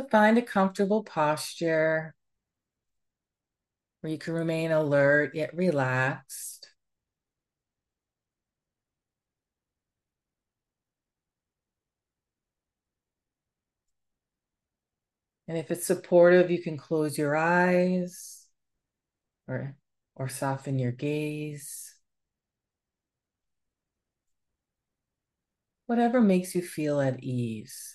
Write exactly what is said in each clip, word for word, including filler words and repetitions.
find a comfortable posture where you can remain alert yet relaxed. And if it's supportive, you can close your eyes or, or soften your gaze. Whatever makes you feel at ease.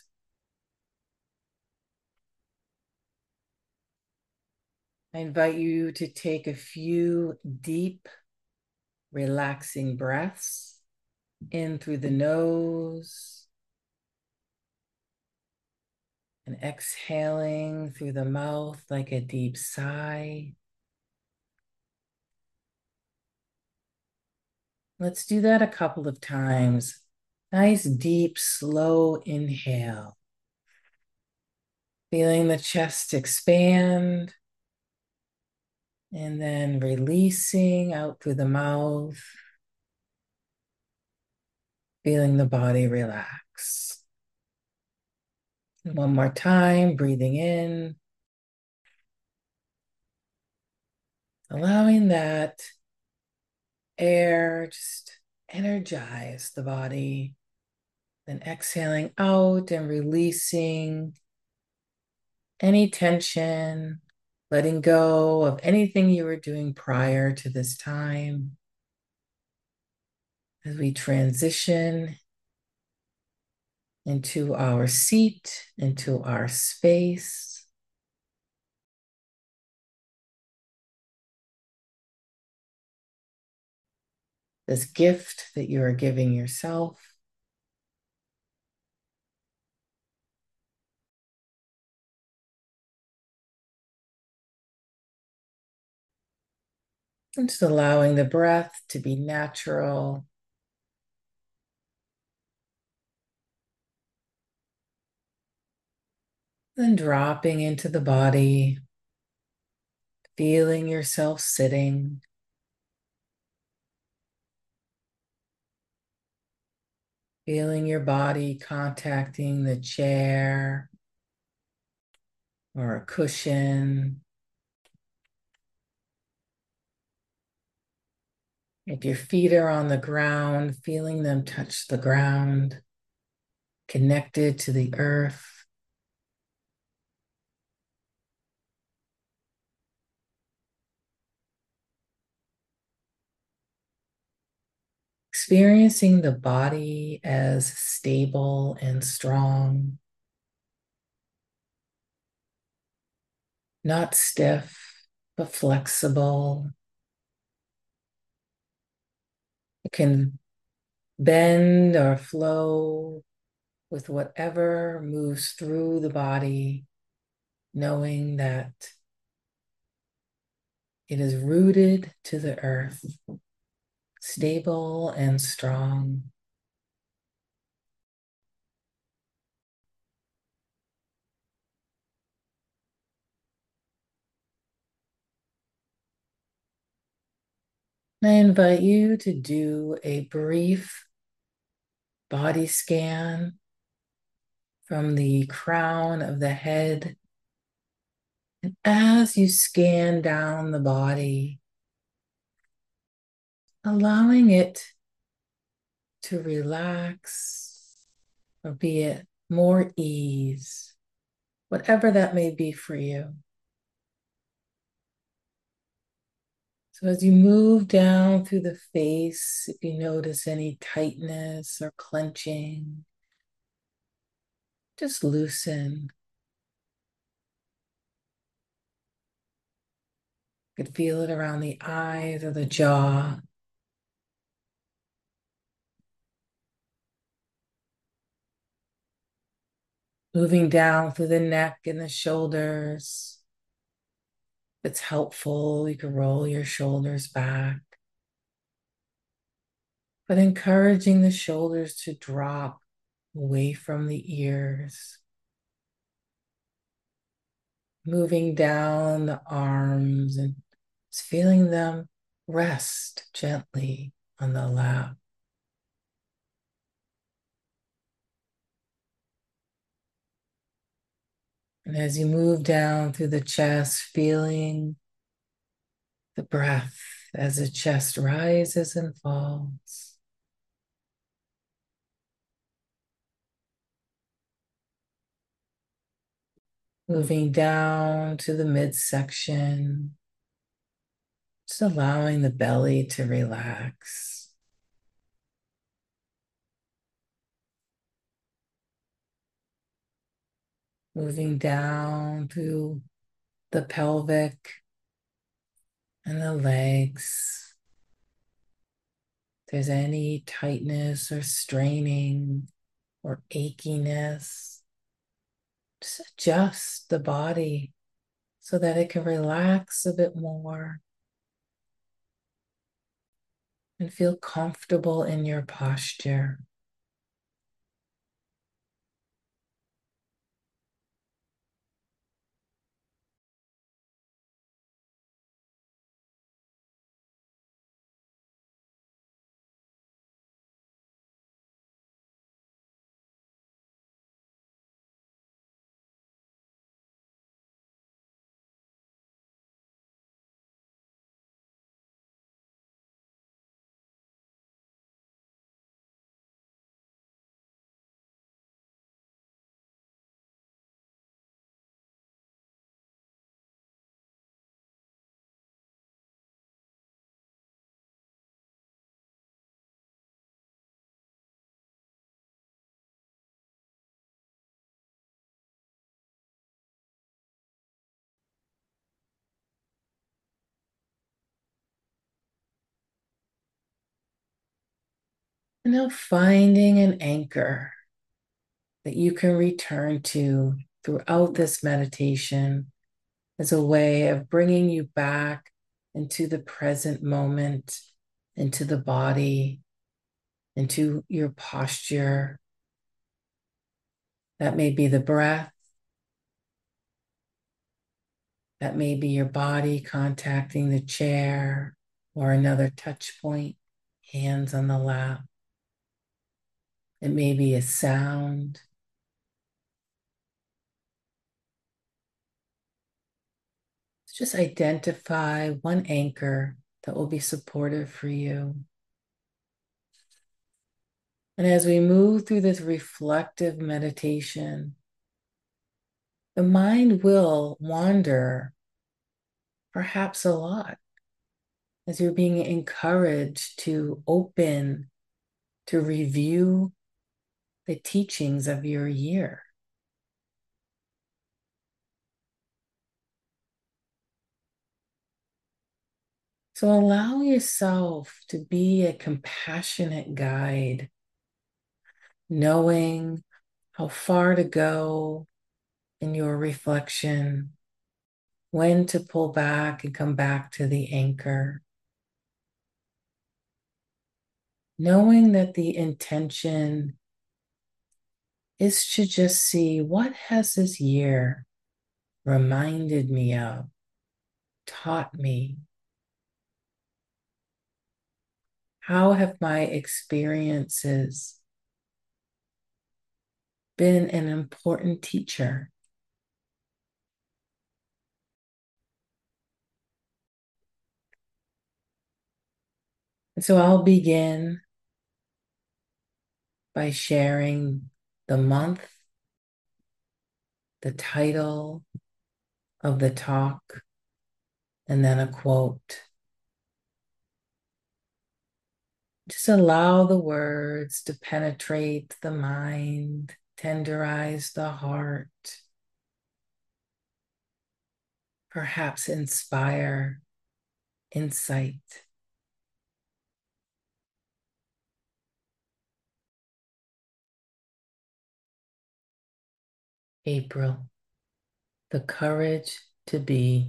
I invite you to take a few deep, relaxing breaths in through the nose and exhaling through the mouth like a deep sigh. Let's do that a couple of times. Nice, deep, slow inhale. Feeling the chest expand and then releasing out through the mouth. Feeling the body relax. And one more time, breathing in. Allowing that air just energize the body. Then exhaling out and releasing any tension, letting go of anything you were doing prior to this time. As we transition into our seat, into our space. This gift that you are giving yourself. And just allowing the breath to be natural. Then dropping into the body, feeling yourself sitting. Feeling your body contacting the chair or a cushion. If your feet are on the ground, feeling them touch the ground, connected to the earth. Experiencing the body as stable and strong, not stiff, but flexible. It can bend or flow with whatever moves through the body, knowing that it is rooted to the earth, stable and strong. I invite you to do a brief body scan from the crown of the head. And as you scan down the body, allowing it to relax or be at more ease, whatever that may be for you. So as you move down through the face, if you notice any tightness or clenching, just loosen. You could feel it around the eyes or the jaw. Moving down through the neck and the shoulders. If it's helpful, you can roll your shoulders back. But encouraging the shoulders to drop away from the ears. Moving down the arms and just feeling them rest gently on the lap. And as you move down through the chest, feeling the breath as the chest rises and falls. Moving down to the midsection, just allowing the belly to relax. Moving down through the pelvic and the legs. If there's any tightness or straining or achiness, just adjust the body so that it can relax a bit more and feel comfortable in your posture. And now finding an anchor that you can return to throughout this meditation as a way of bringing you back into the present moment, into the body, into your posture. That may be the breath. That may be your body contacting the chair or another touch point, hands on the lap. It may be a sound. Just identify one anchor that will be supportive for you. And as we move through this reflective meditation, the mind will wander, perhaps a lot, as you're being encouraged to open, to review the teachings of your year. So allow yourself to be a compassionate guide, knowing how far to go in your reflection, when to pull back and come back to the anchor. Knowing that the intention is to just see, what has this year reminded me of, taught me? How have my experiences been an important teacher? And so I'll begin by sharing the month, the title of the talk, and then a quote. Just allow the words to penetrate the mind, tenderize the heart, perhaps inspire insight. April, the courage to be.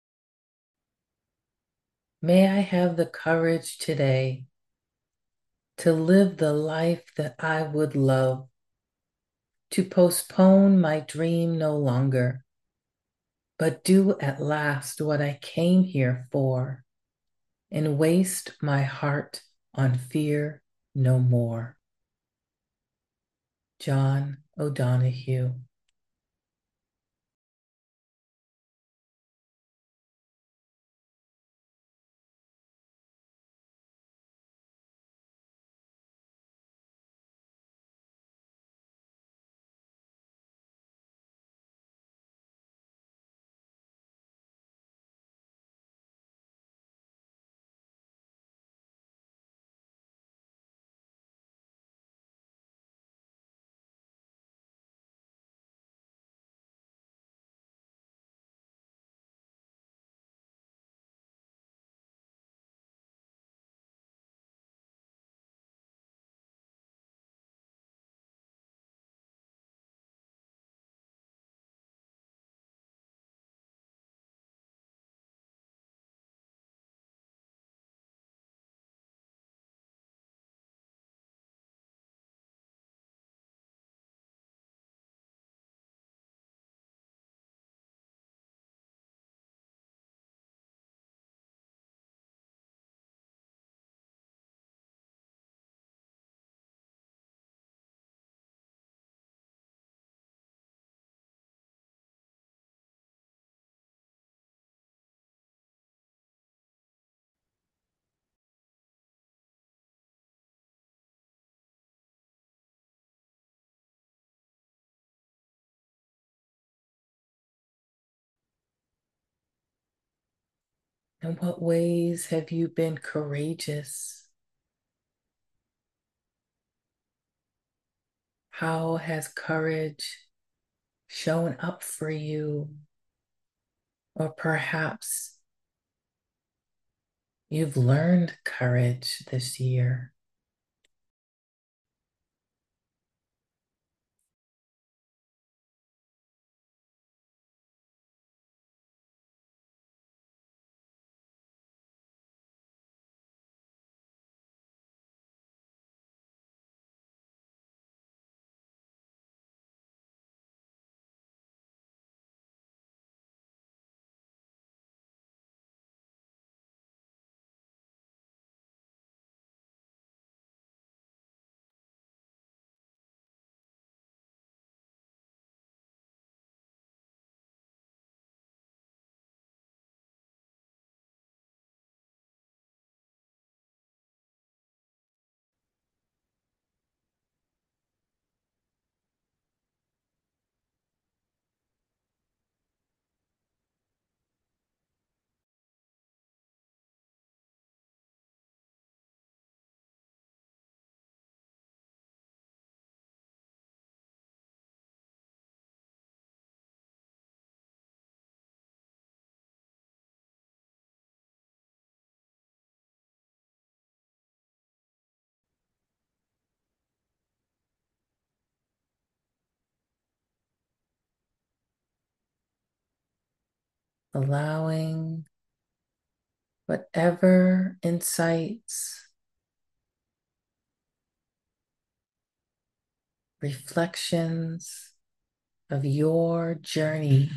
May I have the courage today to live the life that I would love, to postpone my dream no longer, but do at last what I came here for, and waste my heart on fear no more. John O'Donohue. In what ways have you been courageous? How has courage shown up for you? Or perhaps you've learned courage this year. Allowing whatever insights, reflections of your journey,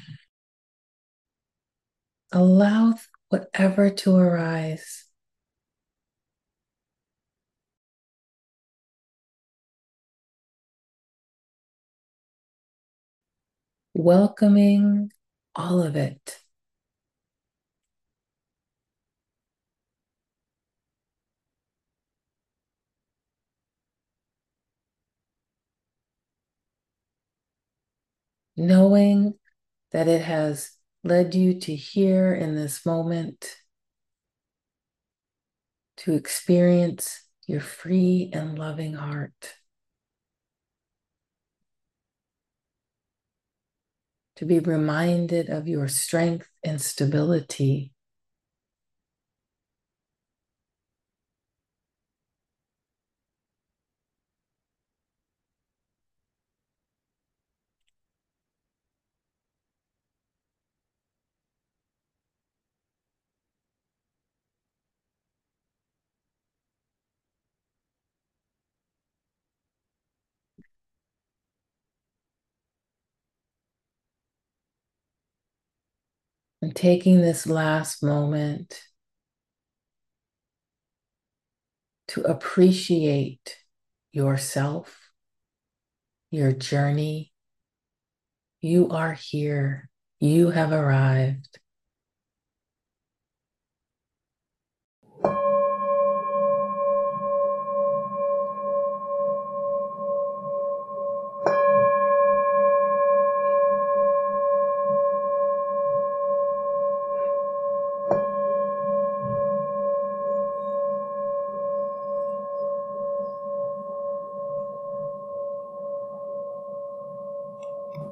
allow whatever to arise. Welcoming all of it. Knowing that it has led you to here in this moment to experience your free and loving heart, to be reminded of your strength and stability. And taking this last moment to appreciate yourself, your journey. You are here. You have arrived.